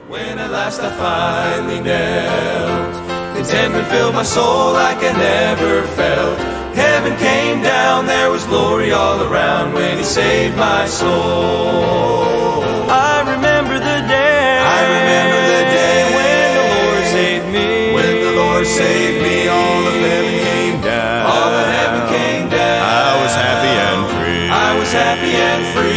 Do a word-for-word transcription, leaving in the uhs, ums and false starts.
When at last I finally knelt, contentment filled my soul like I never felt. Heaven came down, there was glory all around when He saved my soul. I remember the day, I remember the day when the Lord saved me. When the Lord saved me, all of heaven came down. All of heaven came down. I was happy and free. I was happy and free.